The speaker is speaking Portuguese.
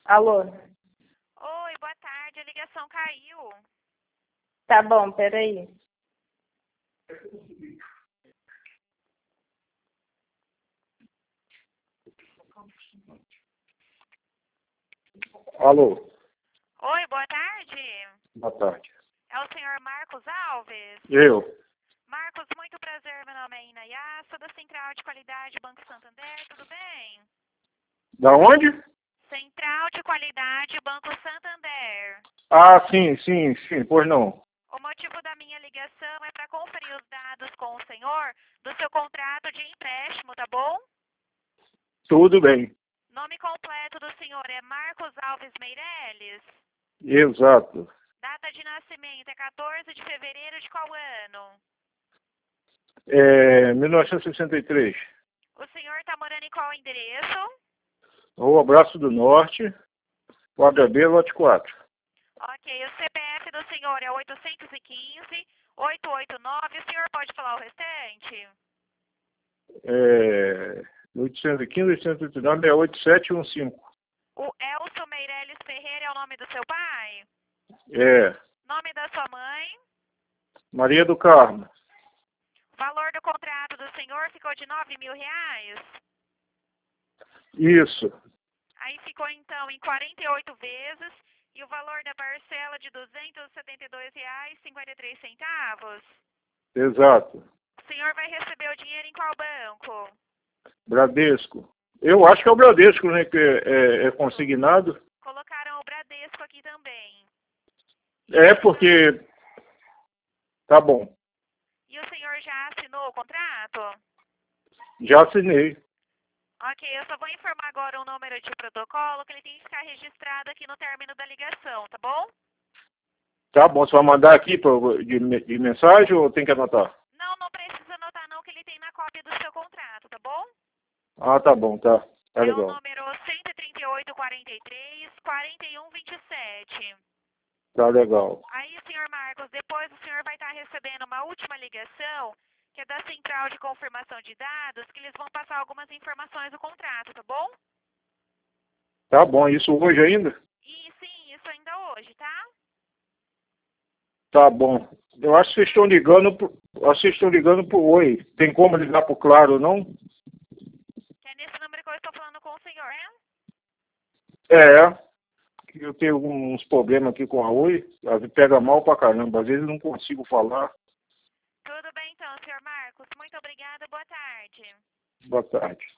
Alô? Oi, boa tarde. A ligação caiu. Tá bom, peraí. Alô, Oi, boa tarde. boa tarde. É o senhor Marcos Alves? Eu? Marcos, muito prazer. Meu nome é Inayá, sou da Central de Qualidade Banco Santander, tudo bem? Da onde? Central de Qualidade Banco Santander. Ah, sim, pois não. O motivo da minha ligação é para conferir os dados com o senhor do seu contrato de empréstimo, tá bom? Tudo bem. Nome completo do senhor é Marcos Alves Meireles. Exato. Data de nascimento é 14 de fevereiro de qual ano? 1963. O senhor está morando em qual endereço? Rua Braço do Norte, quadra B, lote 4. Ok, o CPF do senhor é 815-889. O senhor pode falar o restante? 815, 889, 8715. O Elcio Meireles Ferreira é o nome do seu pai? Nome da sua mãe? Maria do Carmo. Valor do contrato do senhor ficou de R$9.000? Isso. Aí ficou então em 48 vezes e o valor da parcela de R$272,53. Exato. O senhor vai receber o dinheiro em qual banco? Bradesco. Eu acho que é o Bradesco, né? Que é consignado. Colocaram o Bradesco aqui também. Porque... Tá bom. E o senhor já assinou o contrato? Já assinei. Ok, eu só vou informar agora um número de protocolo que ele tem que ficar registrado aqui no término da ligação, tá bom? Tá bom, você vai mandar aqui de mensagem ou tem que anotar? Não precisa anotar não, que ele tem na cópia do seu contrato, tá bom? Ah, tá bom, tá. Tá É o legal. número 138-43-4127. Tá legal. Aí, senhor Marcos, depois o senhor vai estar recebendo uma última ligação, que é da Central de Confirmação de Dados, que eles vão passar algumas informações do contrato, tá bom? Tá bom, isso hoje ainda? E sim, isso ainda hoje, tá? Tá bom. Eu acho que vocês estão ligando pro Oi. Tem como ligar pro Claro, não? Que é nesse número que eu estou falando com o senhor, é? Eu tenho uns problemas aqui com a Oi. Ela pega mal pra caramba. Às vezes eu não consigo falar. Tudo bem então, senhor Marcos. Muito obrigada, boa tarde. Boa tarde.